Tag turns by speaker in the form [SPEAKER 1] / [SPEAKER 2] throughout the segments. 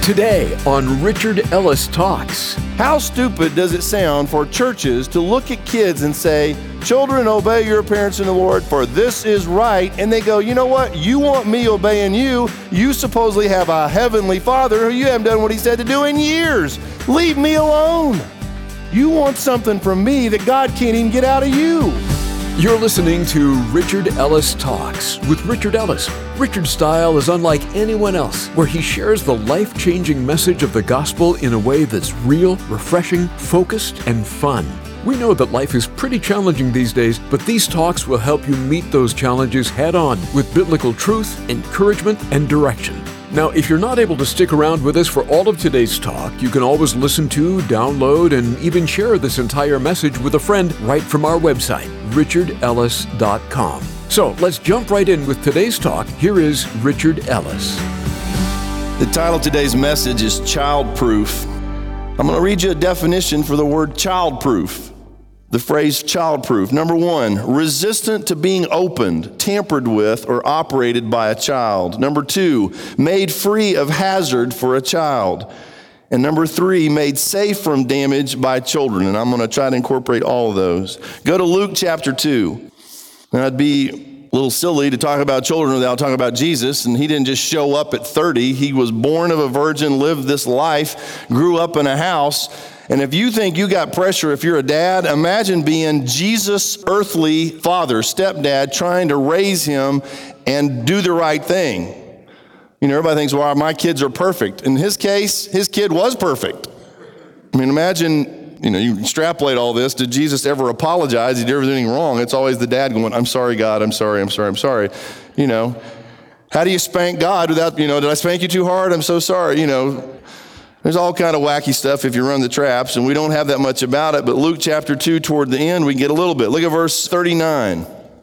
[SPEAKER 1] Today on Richard Ellis Talks.
[SPEAKER 2] How stupid does it sound for churches to look at kids and say, "Children, obey your parents in the Lord, for this is right," and they go, "You know what? You want me obeying you. You supposedly have a heavenly Father who you haven't done what he said to do in years. Leave me alone. You want something from me that God can't even get out of you."
[SPEAKER 1] You're listening to Richard Ellis Talks with Richard Ellis. Richard's style is unlike anyone else, where he shares the life-changing message of the gospel in a way that's real, refreshing, focused, and fun. We know that life is pretty challenging these days, but these talks will help you meet those challenges head-on with biblical truth, encouragement, and direction. Now, if you're not able to stick around with us for all of today's talk, you can always listen to, download, and even share this entire message with a friend right from our website, richardellis.com. So let's jump right in with today's talk. Here is Richard Ellis.
[SPEAKER 2] The title of today's message is Childproof. I'm going to read you a definition for the word childproof. The phrase childproof. Number one, resistant to being opened, tampered with, or operated by a child. Number two, made free of hazard for a child. And number three, made safe from damage by children. And I'm going to try to incorporate all of those. Go to Luke chapter 2. Now, it'd be a little silly to talk about children without talking about Jesus. And he didn't just show up at 30. He was born of a virgin, lived this life, grew up in a house. And if you think you got pressure if you're a dad, imagine being Jesus' earthly father, stepdad, trying to raise him and do the right thing. You know, everybody thinks, well, my kids are perfect. In his case, his kid was perfect. I mean, imagine, you extrapolate all this. Did Jesus ever apologize? He did everything wrong. It's always the dad going, "I'm sorry, God, I'm sorry. You know, how do you spank God without, did I spank you too hard? I'm so sorry, There's all kind of wacky stuff if you run the traps, and we don't have that much about it, but Luke chapter 2, toward the end, we get a little bit. Look at verse 39.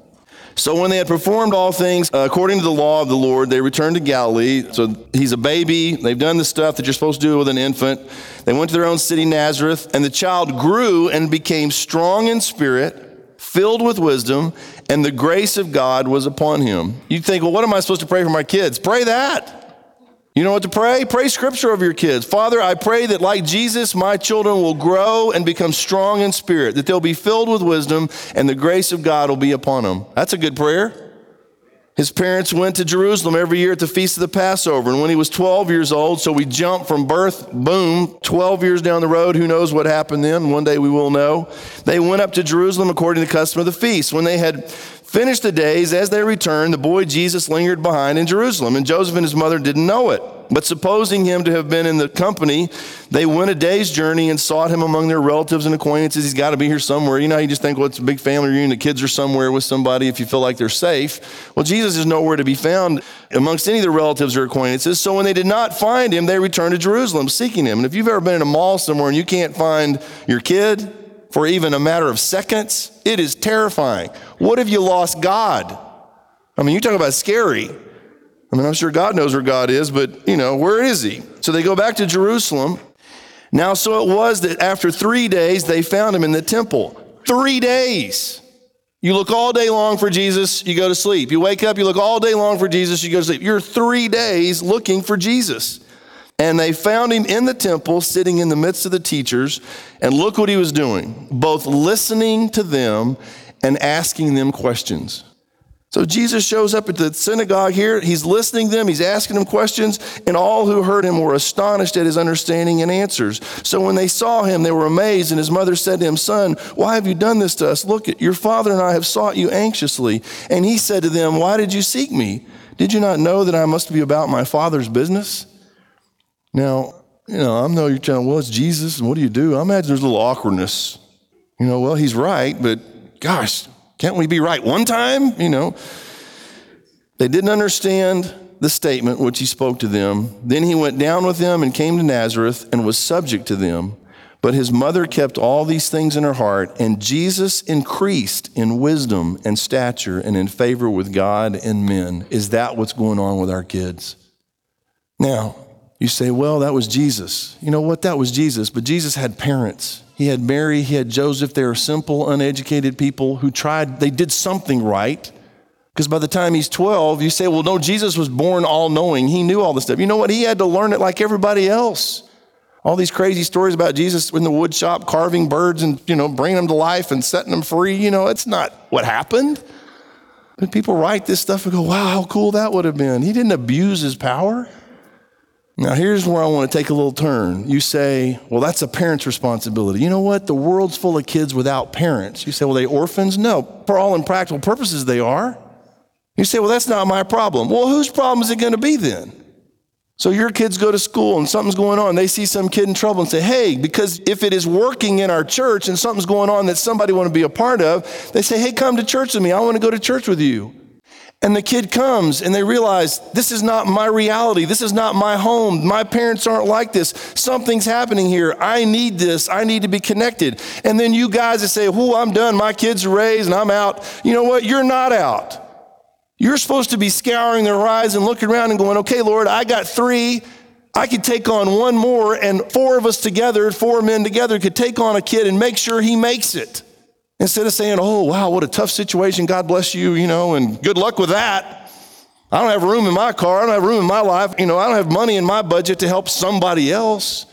[SPEAKER 2] So when they had performed all things according to the law of the Lord, they returned to Galilee. So he's a baby. They've done the stuff that you're supposed to do with an infant. They went to their own city, Nazareth, and the child grew and became strong in spirit, filled with wisdom, and the grace of God was upon him. You think, well, what am I supposed to pray for my kids? Pray that. You know what to pray? Pray scripture over your kids. Father, I pray that like Jesus, my children will grow and become strong in spirit, that they'll be filled with wisdom and the grace of God will be upon them. That's a good prayer. His parents went to Jerusalem every year at the feast of the Passover. And when he was 12 years old, so we jump from birth, boom, 12 years down the road, who knows what happened then? One day we will know. They went up to Jerusalem according to the custom of the feast. When they had finished the days, as they returned, the boy Jesus lingered behind in Jerusalem, and Joseph and his mother didn't know it. But supposing him to have been in the company, they went a day's journey and sought him among their relatives and acquaintances. He's got to be here somewhere. You just think, well, it's a big family reunion. The kids are somewhere with somebody if you feel like they're safe. Well, Jesus is nowhere to be found amongst any of their relatives or acquaintances. So when they did not find him, they returned to Jerusalem seeking him. And if you've ever been in a mall somewhere and you can't find your kid for even a matter of seconds, it is terrifying. What if you lost God? I mean, you talk about scary. I'm sure God knows where God is, but, where is he? So they go back to Jerusalem. Now, so it was that after 3 days, they found him in the temple. 3 days. You look all day long for Jesus, you go to sleep. You wake up, you look all day long for Jesus, you go to sleep. You're 3 days looking for Jesus. And they found him in the temple, sitting in the midst of the teachers. And look what he was doing, both listening to them and asking them questions. So Jesus shows up at the synagogue here. He's listening to them. He's asking them questions. And all who heard him were astonished at his understanding and answers. So when they saw him, they were amazed. And his mother said to him, "Son, why have you done this to us? Look, your father and I have sought you anxiously." And he said to them, "Why did you seek me? Did you not know that I must be about my Father's business?" Now, I know you're telling, well, it's Jesus, and what do you do? I imagine there's a little awkwardness. Well, he's right, but gosh, can't we be right one time? They didn't understand the statement which he spoke to them. Then he went down with them and came to Nazareth and was subject to them. But his mother kept all these things in her heart, and Jesus increased in wisdom and stature and in favor with God and men. Is that what's going on with our kids? Now, you say, well, that was Jesus. You know what? That was Jesus. But Jesus had parents. He had Mary. He had Joseph. They were simple, uneducated people who tried. They did something right. Because by the time he's 12, you say, well, no, Jesus was born all-knowing. He knew all this stuff. You know what? He had to learn it like everybody else. All these crazy stories about Jesus in the wood shop carving birds and, bringing them to life and setting them free. It's not what happened. But people write this stuff and go, wow, how cool that would have been. He didn't abuse his power. Now, here's where I want to take a little turn. You say, well, that's a parent's responsibility. You know what? The world's full of kids without parents. You say, well, they orphans? No, for all practical purposes, they are. You say, well, that's not my problem. Well, whose problem is it going to be then? So your kids go to school and something's going on. They see some kid in trouble and say, hey, because if it is working in our church and something's going on that somebody want to be a part of, they say, hey, come to church with me. I want to go to church with you. And the kid comes and they realize, this is not my reality. This is not my home. My parents aren't like this. Something's happening here. I need this. I need to be connected. And then you guys that say, I'm done. My kids are raised and I'm out. You know what? You're not out. You're supposed to be scouring their eyes and looking around and going, okay, Lord, I got 3. I could take on 1 more, and 4 of us together, 4 men together could take on a kid and make sure he makes it. Instead of saying, oh, wow, what a tough situation. God bless you, and good luck with that. I don't have room in my car. I don't have room in my life. I don't have money in my budget to help somebody else.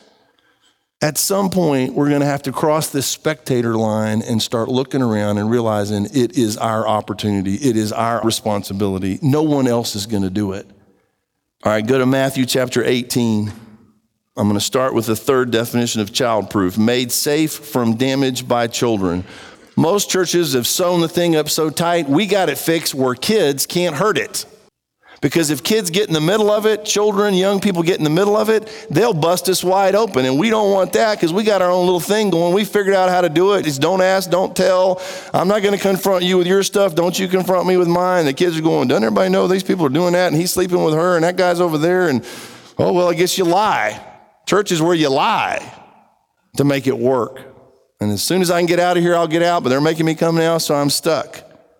[SPEAKER 2] At some point, we're going to have to cross this spectator line and start looking around and realizing it is our opportunity. It is our responsibility. No one else is going to do it. All right, go to Matthew chapter 18. I'm going to start with the third definition of childproof, made safe from damage by children. Most churches have sewn the thing up so tight, we got it fixed where kids can't hurt it. Because if kids get in the middle of it, children, young people get in the middle of it, they'll bust us wide open. And we don't want that because we got our own little thing going. We figured out how to do it. It's don't ask, don't tell. I'm not going to confront you with your stuff. Don't you confront me with mine. The kids are going, doesn't everybody know these people are doing that? And he's sleeping with her and that guy's over there. And, oh, well, I guess you lie. Church is where you lie to make it work. And as soon as I can get out of here, I'll get out. But they're making me come now, so I'm stuck.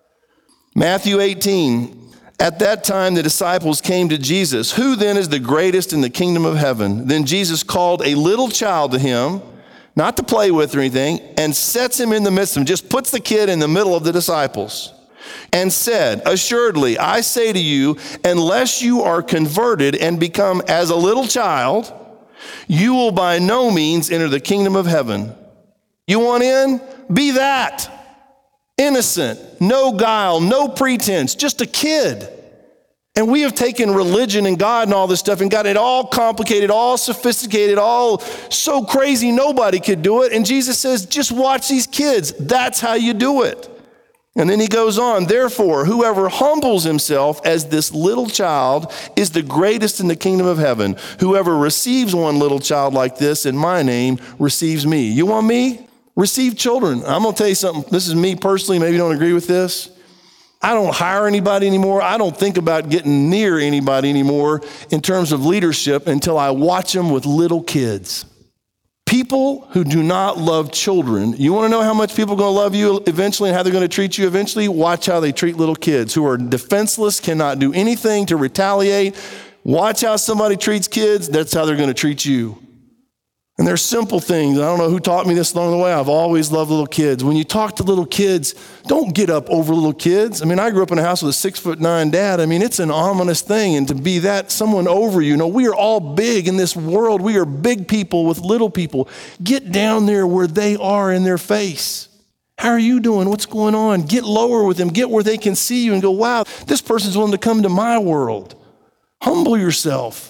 [SPEAKER 2] Matthew 18. At that time, the disciples came to Jesus. Who then is the greatest in the kingdom of heaven? Then Jesus called a little child to him, not to play with or anything, and sets him in the midst of them, just puts the kid in the middle of the disciples, and said, assuredly, I say to you, unless you are converted and become as a little child, you will by no means enter the kingdom of heaven. You want in? Be that. Innocent, no guile, no pretense, just a kid. And we have taken religion and God and all this stuff and got it all complicated, all sophisticated, all so crazy nobody could do it. And Jesus says, just watch these kids. That's how you do it. And then he goes on, therefore, whoever humbles himself as this little child is the greatest in the kingdom of heaven. Whoever receives one little child like this in my name receives me. You want me? Receive children. I'm going to tell you something. This is me personally. Maybe you don't agree with this. I don't hire anybody anymore. I don't think about getting near anybody anymore in terms of leadership until I watch them with little kids. People who do not love children, you want to know how much people are going to love you eventually and how they're going to treat you eventually? Watch how they treat little kids who are defenseless, cannot do anything to retaliate. Watch how somebody treats kids. That's how they're going to treat you. And there's simple things. I don't know who taught me this along the way. I've always loved little kids. When you talk to little kids, don't get up over little kids. I mean, I grew up in a house with a 6'9" dad. I mean, it's an ominous thing. And to be that someone over you, we are all big in this world. We are big people with little people. Get down there where they are in their face. How are you doing? What's going on? Get lower with them. Get where they can see you and go, wow, this person's willing to come to my world. Humble yourself.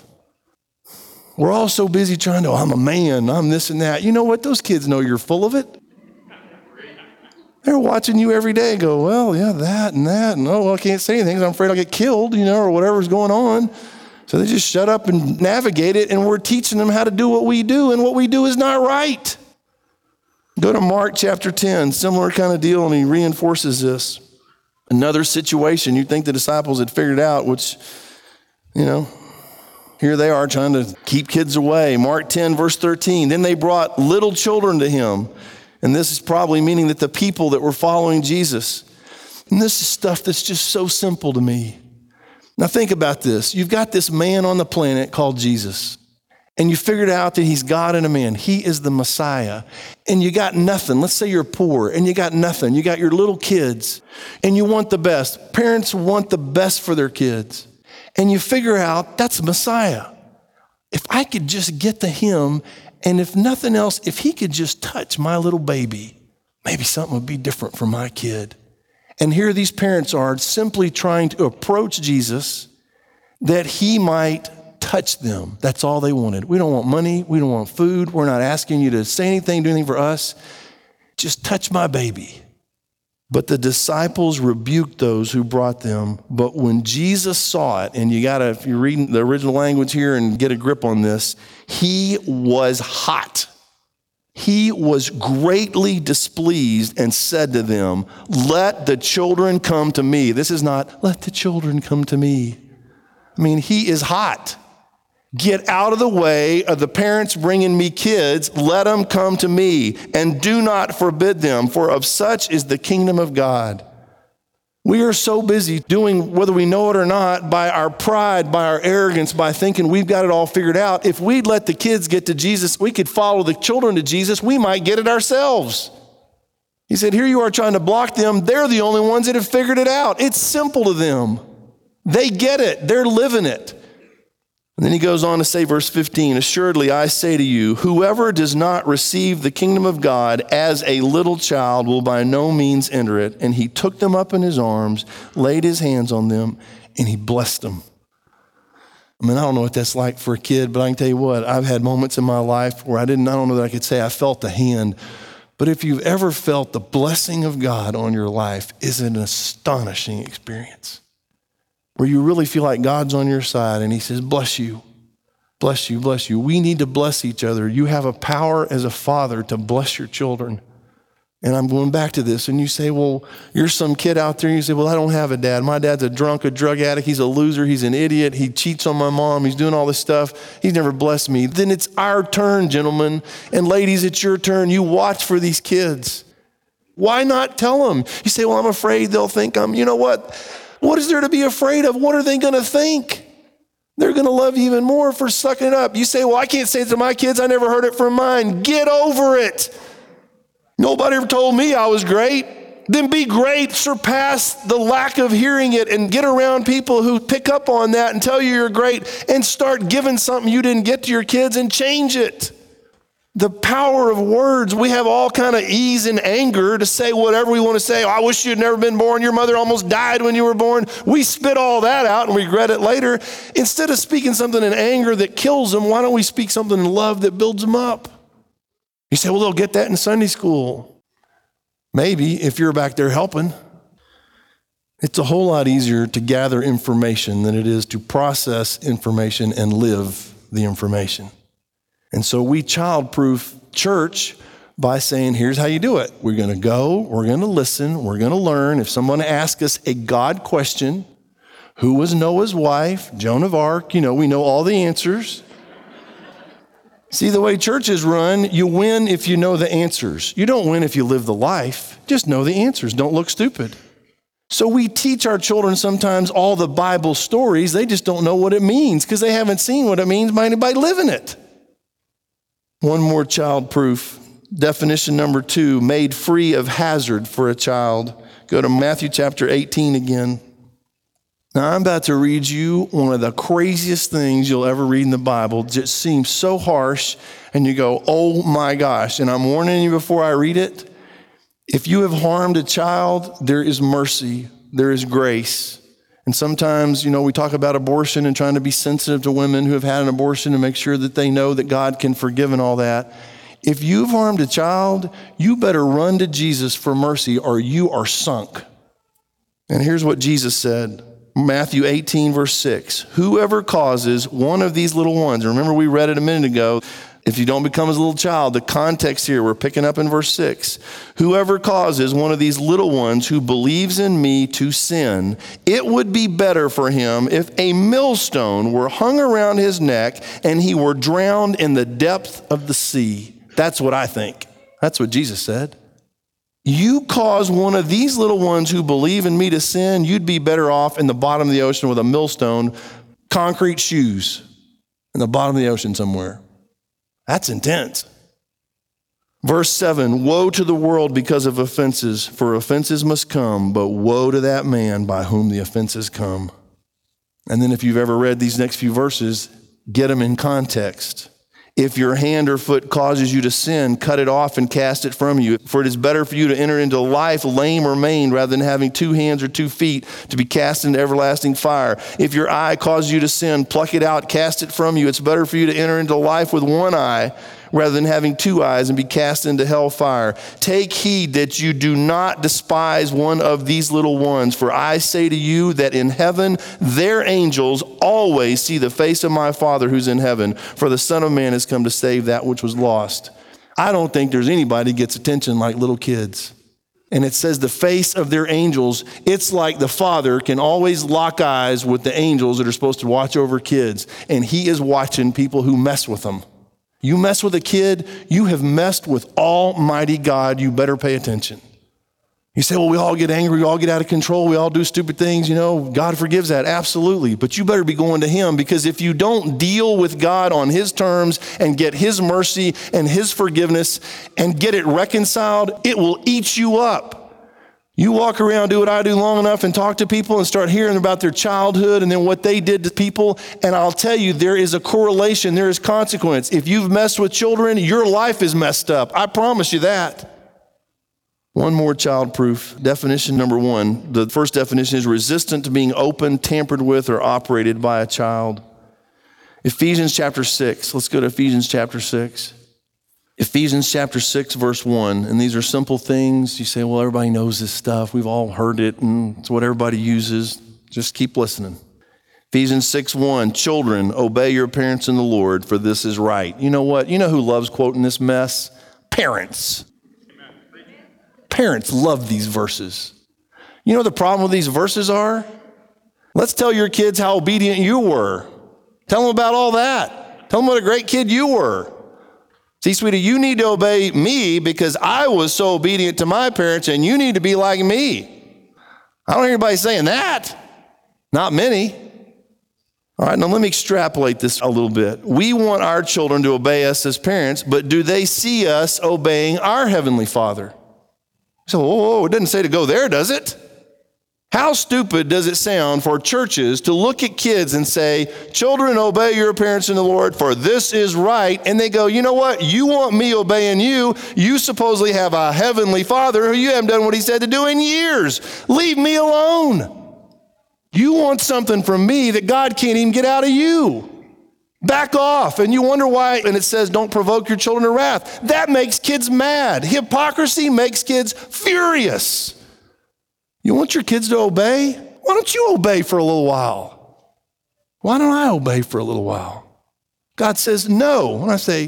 [SPEAKER 2] We're all so busy trying to, I'm a man, I'm this and that. You know what? Those kids know you're full of it. They're watching you every day go, well, yeah, that, and oh, well, I can't say anything because I'm afraid I'll get killed, or whatever's going on. So they just shut up and navigate it, and we're teaching them how to do what we do, and what we do is not right. Go to Mark chapter 10, similar kind of deal, and he reinforces this. Another situation, you'd think the disciples had figured out, which, here they are trying to keep kids away. Mark 10, verse 13. Then they brought little children to him. And this is probably meaning that the people that were following Jesus. And this is stuff that's just so simple to me. Now think about this. You've got this man on the planet called Jesus. and you figured out that he's God and a man. He is the Messiah. And you got nothing. Let's say you're poor and you got nothing. You got your little kids and you want the best. Parents want the best for their kids. And you figure out that's Messiah. If I could just get to him, and if nothing else, if he could just touch my little baby, maybe something would be different for my kid. And here these parents are simply trying to approach Jesus that he might touch them. That's all they wanted. We don't want money. We don't want food. We're not asking you to say anything, do anything for us. Just touch my baby. But the disciples rebuked those who brought them. But when Jesus saw it, and you gotta, if you're reading the original language here and get a grip on this, he was hot. He was greatly displeased and said to them, let the children come to me. This is not, let the children come to me. I mean, he is hot. Get out of the way of the parents bringing me kids. Let them come to me, and do not forbid them, for of such is the kingdom of God. We are so busy doing, whether we know it or not, by our pride, by our arrogance, by thinking we've got it all figured out. If we'd let the kids get to Jesus, we could follow the children to Jesus, we might get it ourselves. He said, here you are trying to block them. They're the only ones that have figured it out. It's simple to them. They get it. They're living it. And then he goes on to say, verse 15, assuredly I say to you, whoever does not receive the kingdom of God as a little child will by no means enter it. And he took them up in his arms, laid his hands on them, and he blessed them. I mean, I don't know what that's like for a kid, but I can tell you what, I've had moments in my life where I don't know that I could say I felt the hand. But if you've ever felt the blessing of God on your life, it's an astonishing experience, where you really feel like God's on your side and he says, bless you, bless you, bless you. We need to bless each other. You have a power as a father to bless your children. And I'm going back to this. And you say, well, you're some kid out there. And you say, well, I don't have a dad. My dad's a drunk, a drug addict. He's a loser. He's an idiot. He cheats on my mom. He's doing all this stuff. He's never blessed me. Then it's our turn, gentlemen. And ladies, it's your turn. You watch for these kids. Why not tell them? You say, well, I'm afraid they'll think you know what? What is there to be afraid of? What are they going to think? They're going to love you even more for sucking it up. You say, well, I can't say it to my kids. I never heard it from mine. Get over it. Nobody ever told me I was great. Then be great. Surpass the lack of hearing it and get around people who pick up on that and tell you you're great, and start giving something you didn't get to your kids and change it. The power of words. We have all kind of ease and anger to say whatever we want to say. Oh, I wish you'd never been born. Your mother almost died when you were born. We spit all that out and regret it later. Instead of speaking something in anger that kills them, why don't we speak something in love that builds them up? You say, well, they'll get that in Sunday school. Maybe, if you're back there helping. It's a whole lot easier to gather information than it is to process information and live the information. And so we childproof church by saying, here's how you do it. We're going to go, we're going to listen, we're going to learn. If someone asks us a God question, who was Noah's wife? Joan of Arc, we know all the answers. See, the way churches run, you win if you know the answers. You don't win if you live the life. Just know the answers. Don't look stupid. So we teach our children sometimes all the Bible stories. They just don't know what it means because they haven't seen what it means by anybody living it. One more child-proof. Definition number 2, made free of hazard for a child. Go to Matthew chapter 18 again. Now, I'm about to read you one of the craziest things you'll ever read in the Bible. It just seems so harsh, and you go, oh my gosh. And I'm warning you before I read it. If you have harmed a child, there is mercy, there is grace. And sometimes, we talk about abortion and trying to be sensitive to women who have had an abortion to make sure that they know that God can forgive and all that. If you've harmed a child, you better run to Jesus for mercy or you are sunk. And here's what Jesus said. Matthew 18, verse 6. Whoever causes one of these little ones, remember we read it a minute ago, if you don't become as a little child, the context here, we're picking up in verse 6. Whoever causes one of these little ones who believes in me to sin, it would be better for him if a millstone were hung around his neck and he were drowned in the depth of the sea. That's what I think. That's what Jesus said. You cause one of these little ones who believe in me to sin, you'd be better off in the bottom of the ocean with a millstone, concrete shoes. in the bottom of the ocean somewhere. That's intense. Verse 7, woe to the world because of offenses, for offenses must come, but woe to that man by whom the offenses come. And then if you've ever read these next few verses, get them in context. If your hand or foot causes you to sin, cut it off and cast it from you. For it is better for you to enter into life lame or maimed rather than having 2 hands or 2 feet to be cast into everlasting fire. If your eye causes you to sin, pluck it out, cast it from you. It's better for you to enter into life with 1 eye rather than having 2 eyes and be cast into hellfire. Take heed that you do not despise one of these little ones, for I say to you that in heaven their angels always see the face of my Father who's in heaven, for the Son of Man has come to save that which was lost. I don't think there's anybody that gets attention like little kids. And it says the face of their angels. It's like the Father can always lock eyes with the angels that are supposed to watch over kids, and he is watching people who mess with them. You mess with a kid, you have messed with Almighty God. You better pay attention. You say, well, we all get angry, we all get out of control, we all do stupid things, God forgives that, absolutely. But you better be going to him, because if you don't deal with God on his terms and get his mercy and his forgiveness and get it reconciled, it will eat you up. You walk around, do what I do long enough and talk to people and start hearing about their childhood and then what they did to people. And I'll tell you, there is a correlation, there is consequence. If you've messed with children, your life is messed up. I promise you that. One more childproof. Definition number 1. The first definition is resistant to being opened, tampered with, or operated by a child. Ephesians chapter 6. Let's go to Ephesians chapter 6. Ephesians chapter 6, verse 1. And these are simple things. You say, well, everybody knows this stuff. We've all heard it, and it's what everybody uses. Just keep listening. Ephesians 6:1. Children, obey your parents in the Lord, for this is right. You know what? You know who loves quoting this mess? Parents. Parents love these verses. You know what the problem with these verses are? Let's tell your kids how obedient you were. Tell them about all that. Tell them what a great kid you were. See, sweetie, you need to obey me because I was so obedient to my parents, and you need to be like me. I don't hear anybody saying that. Not many. All right, now let me extrapolate this a little bit. We want our children to obey us as parents, but do they see us obeying our Heavenly Father? So, it doesn't say to go there, does it? How stupid does it sound for churches to look at kids and say, children, obey your parents in the Lord, for this is right. And they go, you know what? You want me obeying you. You supposedly have a heavenly Father who you haven't done what he said to do in years. Leave me alone. You want something from me that God can't even get out of you. Back off. And you wonder why, and it says, don't provoke your children to wrath. That makes kids mad. Hypocrisy makes kids furious. You want your kids to obey? Why don't you obey for a little while? Why don't I obey for a little while? God says no. And I say,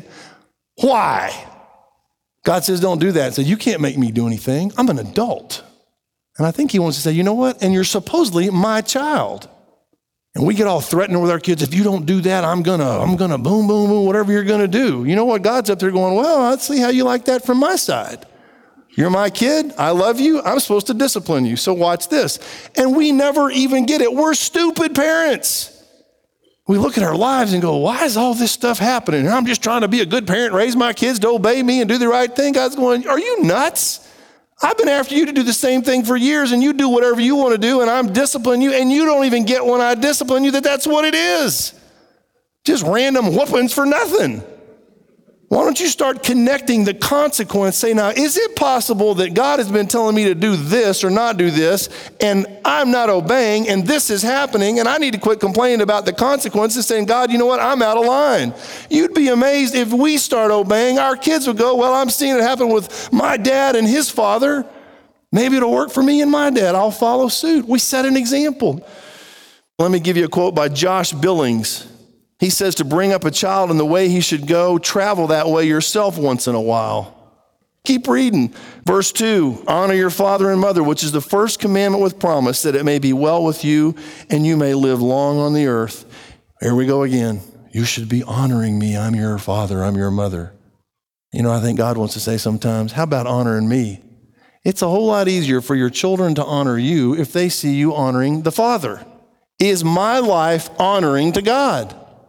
[SPEAKER 2] why? God says don't do that. So you can't make me do anything. I'm an adult. And I think he wants to say, you know what? And you're supposedly my child. And we get all threatened with our kids. If you don't do that, I'm gonna boom, boom, boom, whatever you're gonna do. You know what? God's up there going, well, let's see how you like that from my side. You're my kid. I love you. I'm supposed to discipline you. So watch this. And we never even get it. We're stupid parents. We look at our lives and go, why is all this stuff happening? And I'm just trying to be a good parent, raise my kids to obey me and do the right thing. God's going, are you nuts? I've been after you to do the same thing for years, and you do whatever you want to do, and I'm disciplining you, and you don't even get when I discipline you that that's what it is. Just random whoopings for nothing. Why don't you start connecting the consequence? Say, now, is it possible that God has been telling me to do this or not do this, and I'm not obeying, and this is happening, and I need to quit complaining about the consequences, saying, God, you know what? I'm out of line. You'd be amazed if we start obeying. Our kids would go, well, I'm seeing it happen with my dad and his father. Maybe it'll work for me and my dad. I'll follow suit. We set an example. Let me give you a quote by Josh Billings. He says to bring up a child in the way he should go, travel that way yourself once in a while. Keep reading. Verse 2, honor your father and mother, which is the first commandment with promise, that it may be well with you and you may live long on the earth. Here we go again. You should be honoring me. I'm your father. I'm your mother. You know, I think God wants to say sometimes, how about honoring me? It's a whole lot easier for your children to honor you if they see you honoring the Father. Is my life honoring to God?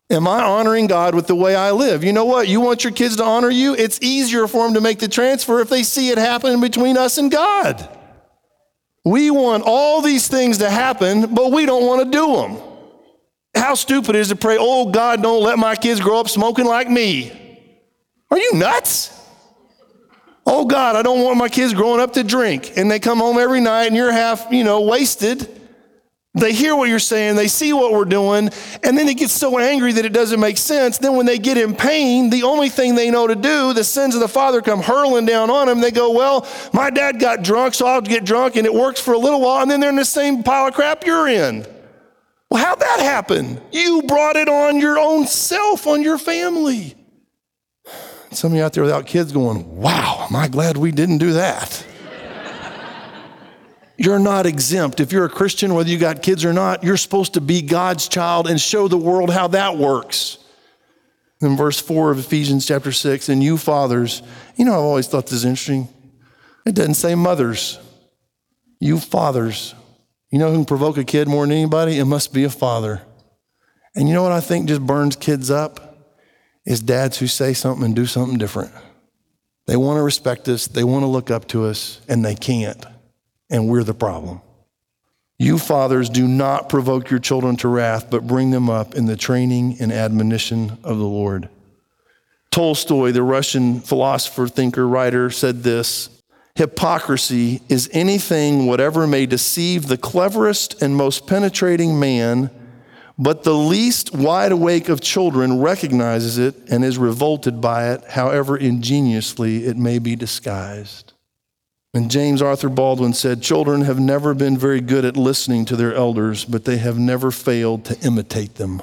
[SPEAKER 2] Am I honoring God with the way I live? You know what? You want your kids to honor you? It's easier for them to make the transfer if they see it happening between us and God. We want all these things to happen, but we don't want to do them. How stupid it is to pray, oh, God, don't let my kids grow up smoking like me. Are you nuts? Oh, God, I don't want my kids growing up to drink. And they come home every night and you're half, wasted. They hear what you're saying, they see what we're doing, and then they get so angry that it doesn't make sense. Then when they get in pain, the only thing they know to do, the sins of the father come hurling down on them. They go, well, my dad got drunk, so I'll get drunk, and it works for a little while, and then they're in the same pile of crap you're in. Well, how'd that happen? You brought it on your own self, on your family. Some of you out there without kids going, wow, am I glad we didn't do that? You're not exempt. If you're a Christian, whether you got kids or not, you're supposed to be God's child and show the world how that works. In verse 4 of Ephesians chapter 6, and you fathers, I've always thought this is interesting. It doesn't say mothers. You fathers. You know who can provoke a kid more than anybody? It must be a father. And you know what I think just burns kids up? Is dads who say something and do something different. They want to respect us, they want to look up to us, and they can't. And we're the problem. You fathers, do not provoke your children to wrath, but bring them up in the training and admonition of the Lord. Tolstoy, the Russian philosopher, thinker, writer, said this: hypocrisy is anything whatever may deceive the cleverest and most penetrating man, but the least wide awake of children recognizes it and is revolted by it, however ingeniously it may be disguised. And James Arthur Baldwin said, children have never been very good at listening to their elders, but they have never failed to imitate them.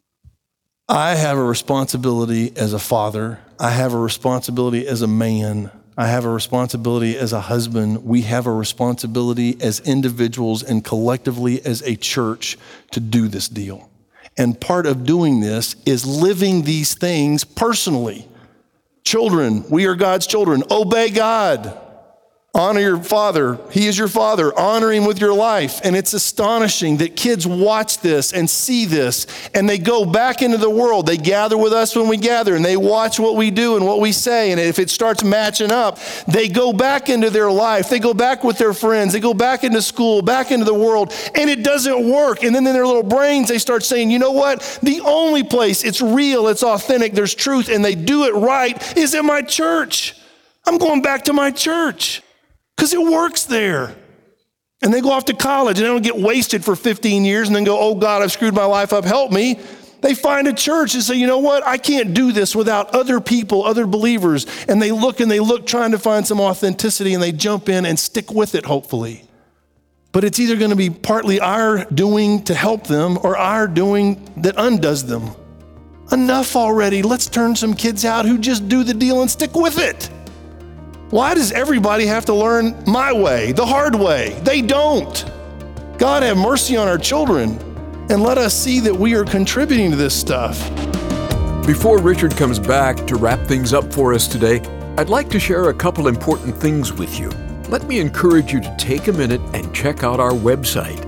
[SPEAKER 2] I have a responsibility as a father. I have a responsibility as a man. I have a responsibility as a husband. We have a responsibility as individuals and collectively as a church to do this deal. And part of doing this is living these things personally. Children, we are God's children. Obey God. Honor your father. He is your father. Honor him with your life. And it's astonishing that kids watch this and see this, and they go back into the world. They gather with us when we gather, and they watch what we do and what we say. And if it starts matching up, they go back into their life. They go back with their friends. They go back into school, back into the world, and it doesn't work. And then in their little brains, they start saying, you know what? The only place it's real, it's authentic, there's truth, and they do it right is at my church. I'm going back to my church. Because it works there. And they go off to college and they don't get wasted for 15 years and then go, oh God, I've screwed my life up, help me. They find a church and say, you know what? I can't do this without other people, other believers. And they look trying to find some authenticity, and they jump in and stick with it, hopefully. But it's either going to be partly our doing to help them or our doing that undoes them. Enough already. Let's turn some kids out who just do the deal and stick with it. Why does everybody have to learn my way, the hard way? They don't. God have mercy on our children and let us see that we are contributing to this stuff.
[SPEAKER 1] Before Richard comes back to wrap things up for us today, I'd like to share a couple important things with you. Let me encourage you to take a minute and check out our website,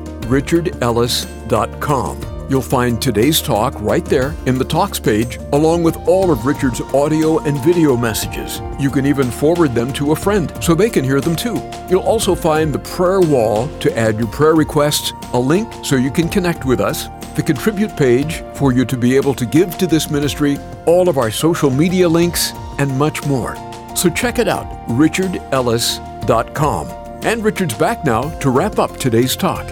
[SPEAKER 1] richardellis.com. You'll find today's talk right there in the Talks page, along with all of Richard's audio and video messages. You can even forward them to a friend so they can hear them too. You'll also find the prayer wall to add your prayer requests, a link so you can connect with us, the contribute page for you to be able to give to this ministry, all of our social media links, and much more. So check it out, richardellis.com. And Richard's back now to wrap up today's talk.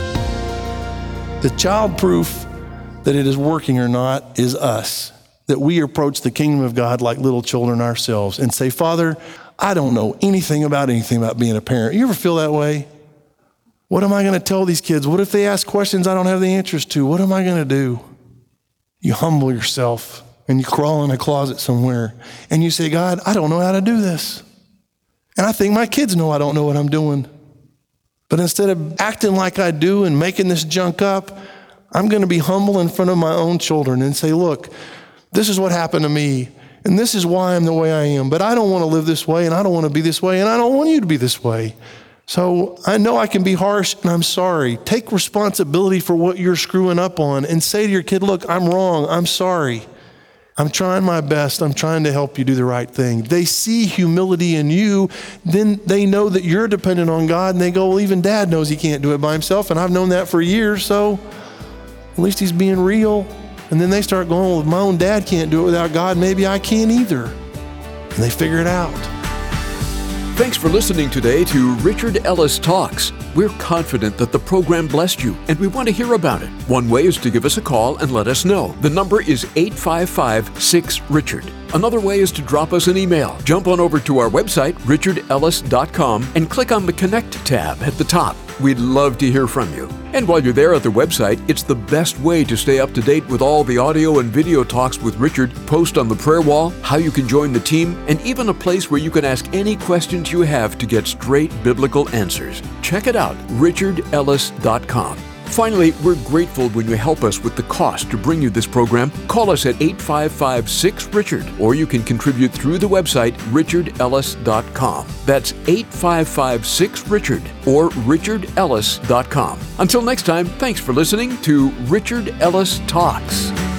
[SPEAKER 2] The child proof that it is working or not is us, that we approach the kingdom of God like little children ourselves and say, Father, I don't know anything about being a parent. You ever feel that way? What am I going to tell these kids? What if they ask questions I don't have the answers to? What am I going to do? You humble yourself and you crawl in a closet somewhere and you say, God, I don't know how to do this. And I think my kids know I don't know what I'm doing. But instead of acting like I do and making this junk up, I'm going to be humble in front of my own children and say, look, this is what happened to me, and this is why I'm the way I am. But I don't want to live this way, and I don't want to be this way, and I don't want you to be this way. So I know I can be harsh, and I'm sorry. Take responsibility for what you're screwing up on and say to your kid, look, I'm wrong. I'm sorry. I'm trying my best. I'm trying to help you do the right thing. They see humility in you, then they know that you're dependent on God, and they go, well, even Dad knows he can't do it by himself, and I've known that for years, so at least he's being real. And then they start going, well, if my own dad can't do it without God, maybe I can't either. And they figure it out.
[SPEAKER 1] Thanks for listening today to Richard Ellis Talks. We're confident that the program blessed you, and we want to hear about it. One way is to give us a call and let us know. The number is 855-6-RICHARD. Another way is to drop us an email. Jump on over to our website, richardellis.com, and click on the Connect tab at the top. We'd love to hear from you. And while you're there at the website, it's the best way to stay up to date with all the audio and video talks with Richard, post on the prayer wall, how you can join the team, and even a place where you can ask any questions you have to get straight biblical answers. Check it out, richardellis.com. Finally, we're grateful when you help us with the cost to bring you this program. Call us at 855-6-RICHARD, or you can contribute through the website, richardellis.com. That's 855-6-RICHARD or richardellis.com. Until next time, thanks for listening to Richard Ellis Talks.